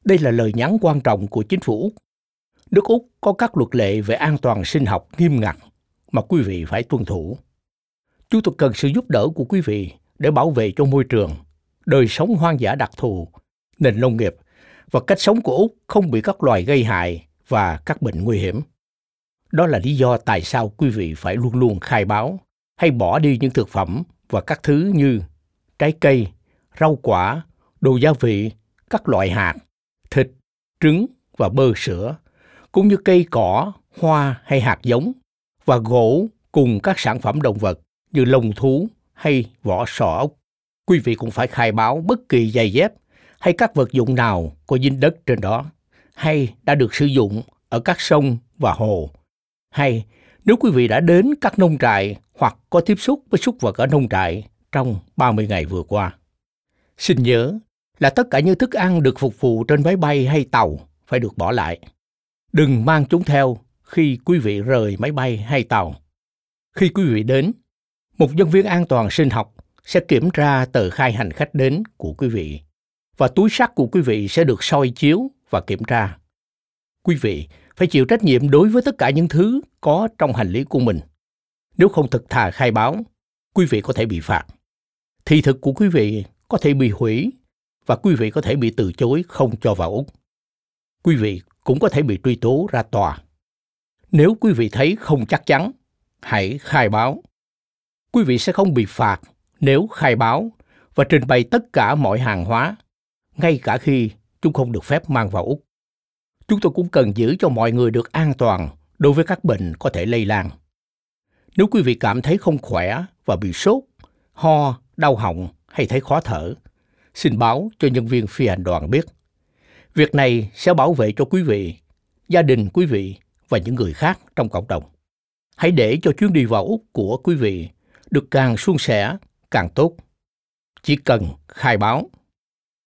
Đây là lời nhắn quan trọng của chính phủ Úc. Nước Úc có các luật lệ về an toàn sinh học nghiêm ngặt mà quý vị phải tuân thủ. Chúng tôi cần sự giúp đỡ của quý vị để bảo vệ cho môi trường, đời sống hoang dã đặc thù, nền nông nghiệp và cách sống của Úc không bị các loài gây hại và các bệnh nguy hiểm. Đó là lý do tại sao quý vị phải luôn luôn khai báo hay bỏ đi những thực phẩm và các thứ như trái cây, rau quả, đồ gia vị, các loại hạt, thịt, trứng và bơ sữa, cũng như cây cỏ, hoa hay hạt giống, và gỗ cùng các sản phẩm động vật như lông thú hay vỏ sò ốc. Quý vị cũng phải khai báo bất kỳ giày dép hay các vật dụng nào có dính đất trên đó, hay đã được sử dụng ở các sông và hồ, hay nếu quý vị đã đến các nông trại hoặc có tiếp xúc với súc vật ở nông trại trong 30 ngày vừa qua. Xin nhớ là tất cả những thức ăn được phục vụ trên máy bay hay tàu phải được bỏ lại. Đừng mang chúng theo khi quý vị rời máy bay hay tàu. Khi quý vị đến, một nhân viên an toàn sinh học sẽ kiểm tra tờ khai hành khách đến của quý vị, và túi xách của quý vị sẽ được soi chiếu và kiểm tra. Quý vị phải chịu trách nhiệm đối với tất cả những thứ có trong hành lý của mình. Nếu không thực thà khai báo, quý vị có thể bị phạt. Thị thực của quý vị có thể bị hủy và quý vị có thể bị từ chối không cho vào Úc. Quý vị cũng có thể bị truy tố ra tòa. Nếu quý vị thấy không chắc chắn, hãy khai báo. Quý vị sẽ không bị phạt nếu khai báo và trình bày tất cả mọi hàng hóa, ngay cả khi chúng không được phép mang vào Úc. Chúng tôi cũng cần giữ cho mọi người được an toàn đối với các bệnh có thể lây lan. Nếu quý vị cảm thấy không khỏe và bị sốt, ho, đau họng hay thấy khó thở, xin báo cho nhân viên phi hành đoàn biết. Việc này sẽ bảo vệ cho quý vị, gia đình quý vị và những người khác trong cộng đồng. Hãy để cho chuyến đi vào Úc của quý vị được càng suôn sẻ, càng tốt. Chỉ cần khai báo.